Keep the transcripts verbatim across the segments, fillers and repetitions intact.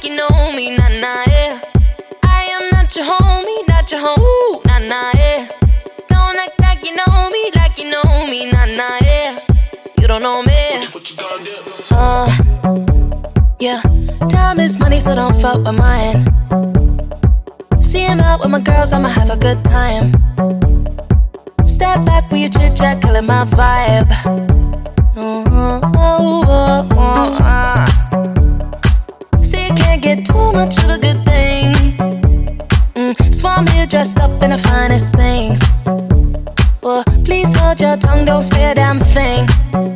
like you know me, nah nah yeah. I am not your homie, not your home, nah nah yeah. Don't act like you know me, like you know me, nah nah yeah. You don't know me. What you gonna do? Uh, yeah. Time is money, so don't fuck with mine. See him out with my girls, I'ma have a good time. Step back with your chit chat, killing my vibe. Oh, oh, oh, oh, uh. See, you can't get too much of a good thing. Mm, so I'm here dressed up in the finest things. Well, please hold your tongue, don't say a damn thing.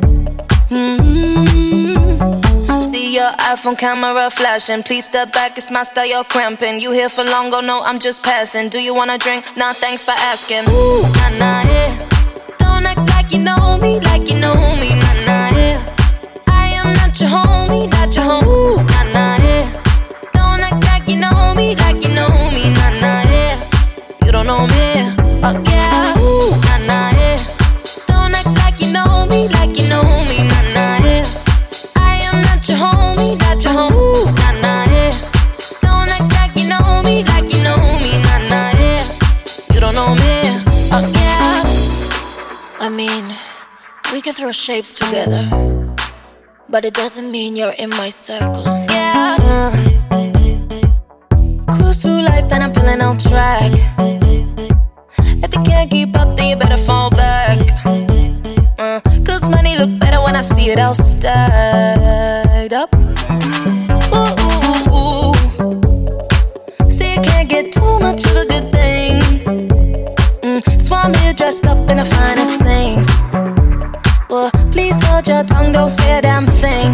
Mm-hmm. See your iPhone camera flashing. Please step back, it's my style, you're cramping. You here for long, oh no, I'm just passing. Do you wanna drink? Nah, thanks for asking. Ooh, nah, nah, yeah. Don't act like you know me, like you know me, nah, nah, yeah. I am not your homie, not your home, ooh, nah, nah, yeah. Don't act like you know me, like you know me, nah, nah, yeah. You don't know me, oh yeah, ooh, nah, nah, yeah. Don't act like you know me, like you know me, nah, nah, yeah. I am not your homie, not your home, ooh, nah, nah, yeah. Don't act like you know me, like you know me, nah, nah, yeah. You don't know me, oh yeah. I mean, we can throw shapes together, but it doesn't mean you're in my circle. Yeah. Uh, cruise through life and I'm feeling on track. If you can't keep up, then you better fall back. Uh, Cause money look better when I see it all stacked up. Ooh, ooh, ooh, ooh. See, you can't get too much of a good thing. Mm, so I'm here dressed up in the finest things. Well, please hold your tongue, don't say a damn thing.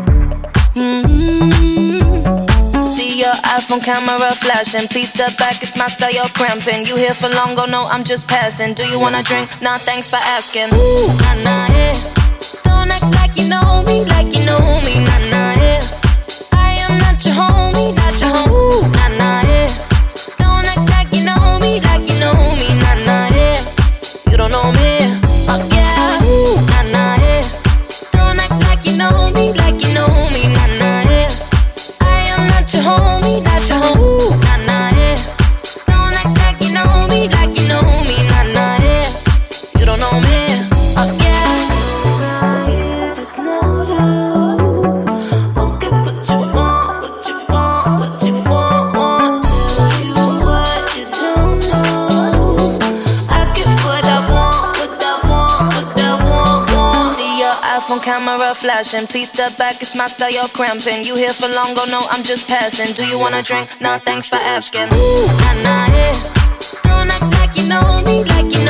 Mm-hmm. See your iPhone camera flashing. Please step back, it's my style, you're cramping. You here for long, oh no, I'm just passing. Do you wanna drink? Nah, thanks for asking. Ooh, nah, nah, yeah. Don't act like you know me, like you know me, nah, nah, yeah. I am not your homie, not your home, ooh, nah, nah, yeah. Don't act like you know me, like you know me, nah, nah, yeah. You don't know me, oh yeah, ooh, nah, nah, yeah. Don't act like you know me, like you know me, nah, nah, yeah. I am not your homie, not your home, ooh, nah, nah, yeah. Don't act like you know me, like you know me, nah, nah, yeah. You don't know me, oh yeah. You just know love won't get what you want, what you want, what you want, want. Tell you what you don't know. I get what I want, what I want, what I want, want. See your iPhone camera flashing. Please step back, it's my style, you're cramping. You here for long, oh no, I'm just passing. Do you wanna drink? Nah, thanks for asking. Ooh, nah, nah, yeah. Don't act like you know me, like you